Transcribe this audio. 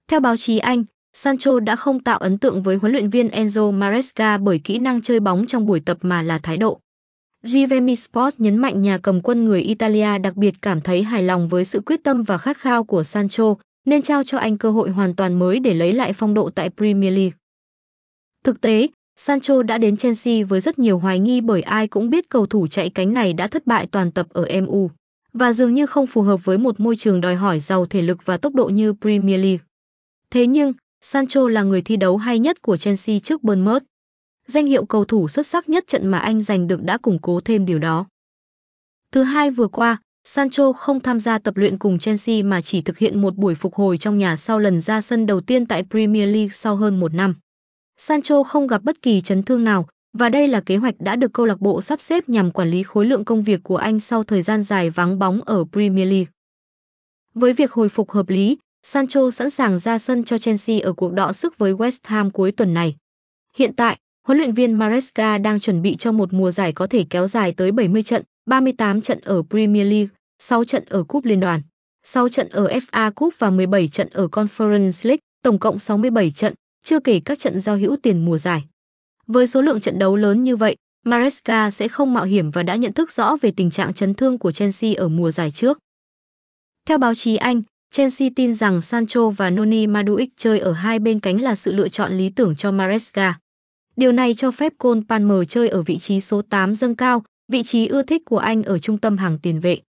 Theo báo chí Anh, Sancho đã không tạo ấn tượng với huấn luyện viên Enzo Maresca bởi kỹ năng chơi bóng trong buổi tập mà là thái độ. GVM Sport nhấn mạnh nhà cầm quân người Italia đặc biệt cảm thấy hài lòng với sự quyết tâm và khát khao của Sancho, nên trao cho anh cơ hội hoàn toàn mới để lấy lại phong độ tại Premier League. Thực tế, Sancho đã đến Chelsea với rất nhiều hoài nghi bởi ai cũng biết cầu thủ chạy cánh này đã thất bại toàn tập ở MU và dường như không phù hợp với một môi trường đòi hỏi giàu thể lực và tốc độ như Premier League. Thế nhưng, Sancho là người thi đấu hay nhất của Chelsea trước Bournemouth. Danh hiệu cầu thủ xuất sắc nhất trận mà anh giành được đã củng cố thêm điều đó. Thứ Hai vừa qua, Sancho không tham gia tập luyện cùng Chelsea mà chỉ thực hiện một buổi phục hồi trong nhà sau lần ra sân đầu tiên tại Premier League sau hơn một năm. Sancho không gặp bất kỳ chấn thương nào và đây là kế hoạch đã được câu lạc bộ sắp xếp nhằm quản lý khối lượng công việc của anh sau thời gian dài vắng bóng ở Premier League. Với việc hồi phục hợp lý, Sancho sẵn sàng ra sân cho Chelsea ở cuộc đọ sức với West Ham cuối tuần này. Hiện tại, huấn luyện viên Maresca đang chuẩn bị cho một mùa giải có thể kéo dài tới 70 trận, 38 trận ở Premier League, 6 trận ở Cúp Liên đoàn, 6 trận ở FA Cup và 17 trận ở Conference League, tổng cộng 67 trận, chưa kể các trận giao hữu tiền mùa giải. Với số lượng trận đấu lớn như vậy, Maresca sẽ không mạo hiểm và đã nhận thức rõ về tình trạng chấn thương của Chelsea ở mùa giải trước. Theo báo chí Anh, Chelsea tin rằng Sancho và Noni Madueke chơi ở hai bên cánh là sự lựa chọn lý tưởng cho Maresca. Điều này cho phép Cole Palmer chơi ở vị trí số 8 dâng cao, vị trí ưa thích của anh ở trung tâm hàng tiền vệ.